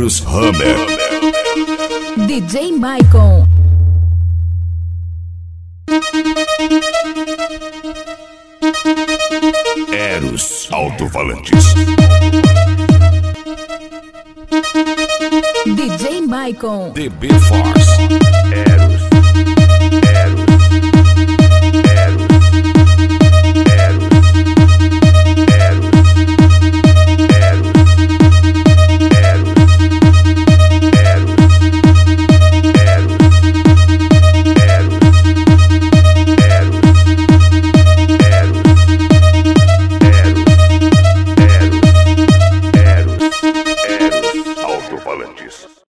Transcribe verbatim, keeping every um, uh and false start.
Eros Hammer. D J Maicon. Eros Alto-Falantes. D J Maicon. D B Force. Eros.